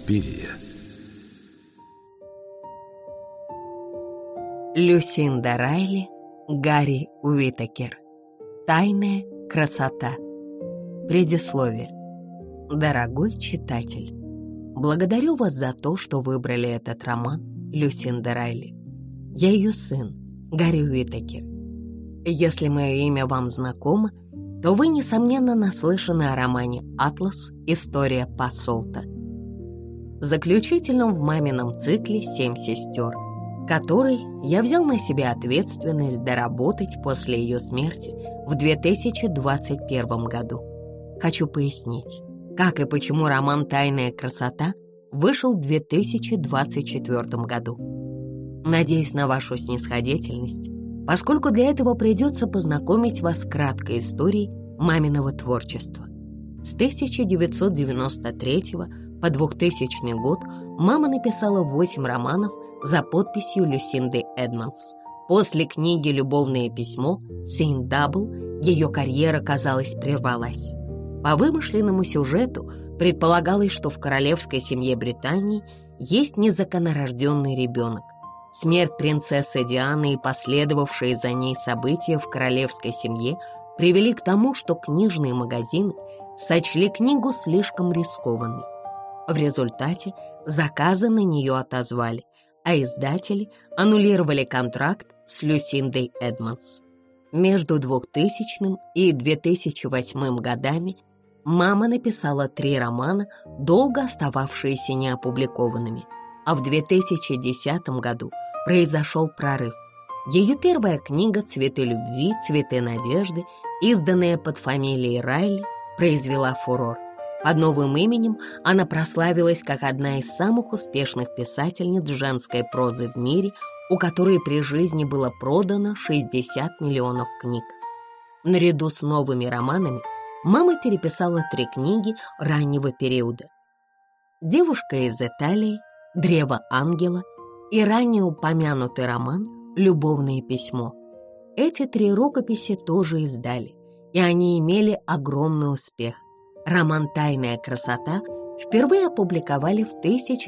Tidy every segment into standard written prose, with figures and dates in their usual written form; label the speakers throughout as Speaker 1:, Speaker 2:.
Speaker 1: Суспирия.
Speaker 2: Люсинда Райли, Гарри Уитакер. Тайная красота. Предисловие. Дорогой читатель, благодарю вас за то, что выбрали этот роман Люсинды Райли. Я ее сын, Гарри Уитакер. Если мое имя вам знакомо, то вы, несомненно, наслышаны о романе «Атлас. История Пассолта», заключительном в мамином цикле «Семь сестер», который я взял на себя ответственность доработать после ее смерти в 2021 году. Хочу пояснить, как и почему роман «Тайная красота» вышел в 2024 году. Надеюсь на вашу снисходительность, поскольку для этого придется познакомить вас с краткой историей маминого творчества. С 1993 по 2000 год мама написала 8 романов за подписью Люсинды Эдмондс. После книги «Любовное письмо» «Сейнт Дабл» ее карьера, казалось, прервалась. По вымышленному сюжету предполагалось, что в королевской семье Британии есть незаконнорожденный ребенок. Смерть принцессы Дианы и последовавшие за ней события в королевской семье привели к тому, что книжные магазины сочли книгу слишком рискованной. В результате заказы на нее отозвали, а издатели аннулировали контракт с Люсиндой Эдмондс. Между 2000 и 2008 годами мама написала 3 романа, долго остававшиеся неопубликованными, а в 2010 году произошел прорыв. Ее первая книга «Цветы любви, цветы надежды», изданная под фамилией Райли, произвела фурор. Под новым именем она прославилась как одна из самых успешных писательниц женской прозы в мире, у которой при жизни было продано 60 миллионов книг. Наряду с новыми романами мама переписала 3 книги раннего периода: «Девушка из Италии», «Древо ангела» и ранее упомянутый роман «Любовное письмо». Эти 3 рукописи тоже издали, и они имели огромный успех. Роман «Тайная красота» впервые опубликовали в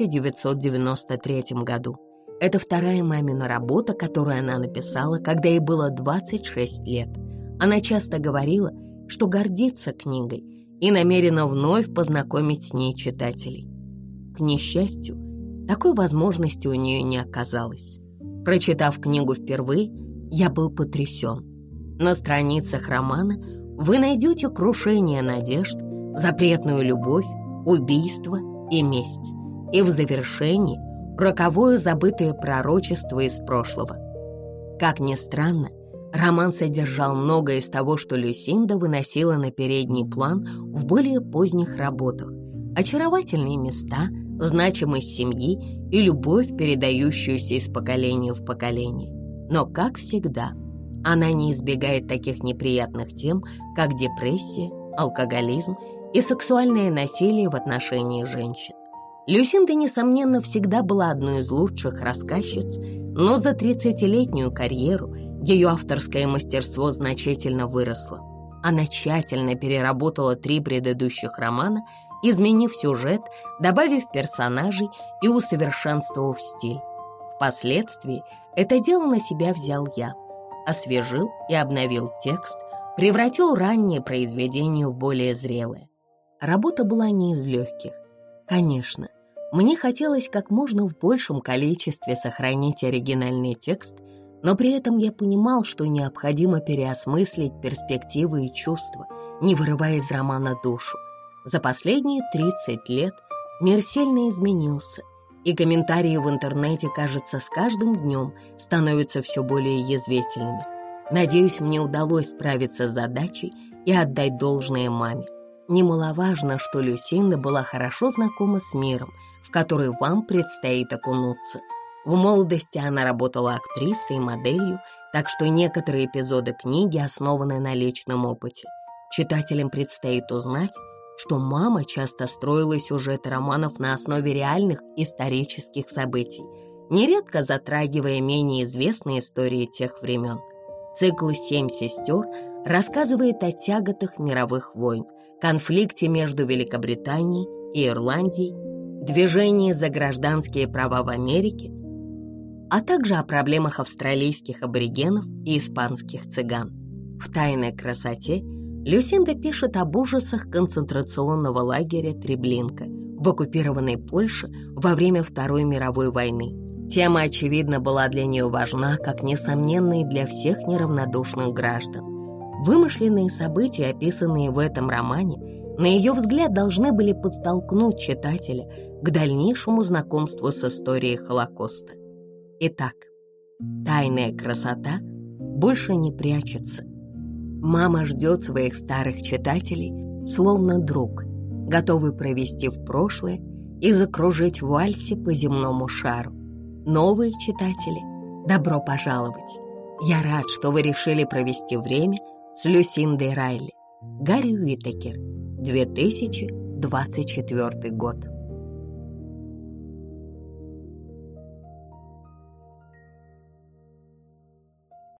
Speaker 2: 1993 году. Это вторая мамина работа, которую она написала, когда ей было 26 лет. Она часто говорила, что гордится книгой и намерена вновь познакомить с ней читателей. К несчастью, такой возможности у нее не оказалось. Прочитав книгу впервые, я был потрясен. На страницах романа вы найдете крушение надежд, запретную любовь, убийство и месть. И в завершении роковое забытое пророчество из прошлого. Как ни странно, роман содержал многое из того, что Люсинда выносила на передний план в более поздних работах. Очаровательные места, значимость семьи и любовь, передающуюся из поколения в поколение. Но, как всегда, она не избегает таких неприятных тем, как депрессия, алкоголизм и сексуальное насилие в отношении женщин. Люсинда, несомненно, всегда была одной из лучших рассказчиц, но за 30-летнюю карьеру ее авторское мастерство значительно выросло. Она тщательно переработала 3 предыдущих романа, изменив сюжет, добавив персонажей и усовершенствовав стиль. Впоследствии это дело на себя взял я. Освежил и обновил текст, превратил раннее произведение в более зрелое. Работа была не из легких. Конечно, мне хотелось как можно в большем количестве сохранить оригинальный текст, но при этом я понимал, что необходимо переосмыслить перспективы и чувства, не вырывая из романа душу. За последние 30 лет мир сильно изменился, и комментарии в интернете, кажется, с каждым днем становятся все более язвительными. Надеюсь, мне удалось справиться с задачей и отдать должное маме. Немаловажно, что Люсинда была хорошо знакома с миром, в который вам предстоит окунуться. В молодости она работала актрисой и моделью, так что некоторые эпизоды книги основаны на личном опыте. Читателям предстоит узнать, что мама часто строила сюжеты романов на основе реальных исторических событий, нередко затрагивая менее известные истории тех времен. Цикл «Семь сестер» рассказывает о тяготах мировых войн, конфликте между Великобританией и Ирландией, движении за гражданские права в Америке, а также о проблемах австралийских аборигенов и испанских цыган. В «Тайной красоте» Люсинда пишет об ужасах концентрационного лагеря Треблинка в оккупированной Польше во время Второй мировой войны. Тема, очевидно, была для нее важна, как несомненно и для всех неравнодушных граждан. Вымышленные события, описанные в этом романе, на ее взгляд, должны были подтолкнуть читателя к дальнейшему знакомству с историей Холокоста. Итак, «Тайная красота» больше не прячется. Мама ждет своих старых читателей, словно друг, готовый провести в прошлое и закружить в вальсе по земному шару. Новые читатели, добро пожаловать! Я рад, что вы решили провести время с Люсиндой Райли. Гарри Уитакер, 2024 год.